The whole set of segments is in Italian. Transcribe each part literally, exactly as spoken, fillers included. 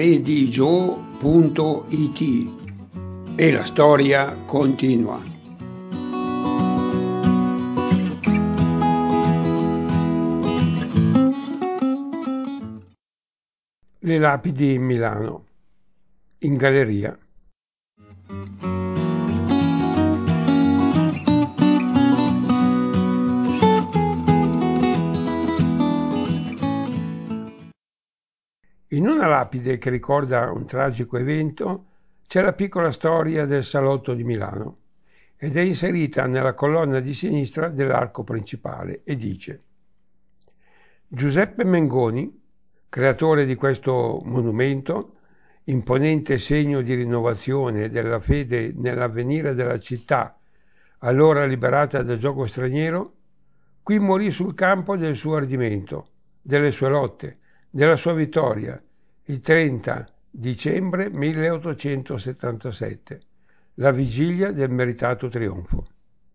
redigio punto it e la storia continua. Le lapidi in Milano, in galleria. In una lapide che ricorda un tragico evento c'è la piccola storia del Salotto di Milano ed è inserita nella colonna di sinistra dell'arco principale e dice: Giuseppe Mengoni, creatore di questo monumento, imponente segno di rinnovazione della fede nell'avvenire della città, allora liberata dal giogo straniero, qui morì sul campo del suo ardimento, delle sue lotte, della sua vittoria, il trenta dicembre milleottocentosettantasette, la vigilia del meritato trionfo.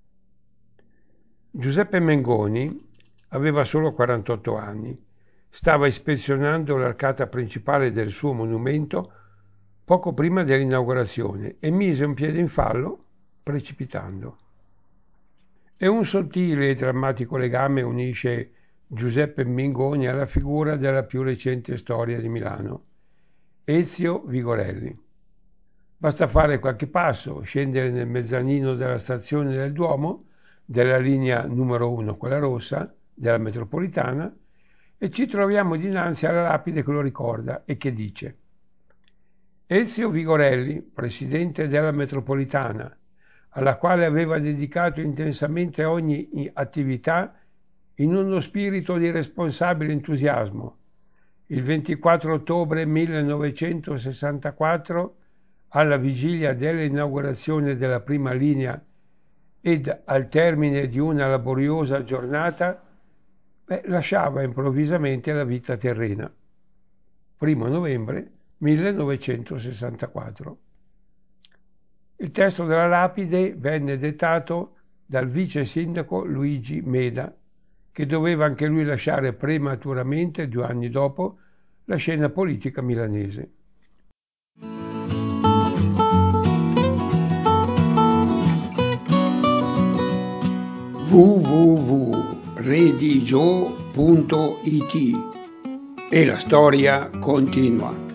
Giuseppe Mengoni aveva solo quarantotto anni, stava ispezionando l'arcata principale del suo monumento poco prima dell'inaugurazione e mise un piede in fallo precipitando. E un sottile e drammatico legame unisce Giuseppe Mengoni alla figura della più recente storia di Milano, Ezio Vigorelli. Basta fare qualche passo, scendere nel mezzanino della stazione del Duomo, della linea numero uno, quella rossa, della metropolitana, e ci troviamo dinanzi alla lapide che lo ricorda e che dice: Ezio Vigorelli, presidente della metropolitana, alla quale aveva dedicato intensamente ogni attività in uno spirito di responsabile entusiasmo, il ventiquattro ottobre millenovecentosessantaquattro, alla vigilia dell'inaugurazione della prima linea ed al termine di una laboriosa giornata, beh, lasciava improvvisamente la vita terrena. primo novembre millenovecentosessantaquattro. Il testo della lapide venne dettato dal vice sindaco Luigi Meda, che doveva anche lui lasciare prematuramente, due anni dopo, la scena politica milanese. w w w punto redigio punto it e la storia continua.